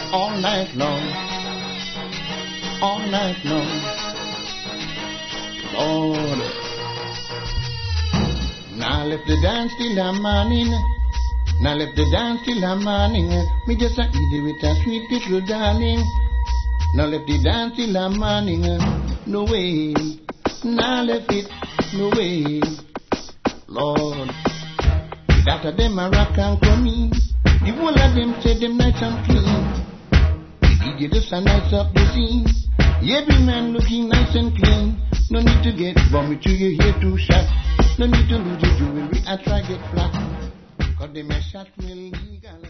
all night long, all night long. Lord, now left the dance till the morning. Now left the dance till the morning. Me just a eat it with a sweet little darling. Now left the dance till the morning. No way. Now left it. No way. Lord, that of them a rock and come in. The whole of them say them nice and clean. The DJ just a nice up the scene. Every man looking nice and clean. No need to get vomit to your hair too shot. No need to lose your jewelry. I try get flat. Cause them a shot real legal.